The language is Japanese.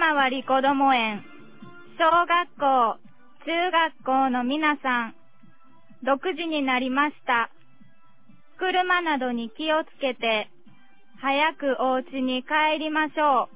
まわりこども園、小学校、中学校の皆さん、6時になりました。車などに気をつけて、早くお家に帰りましょう。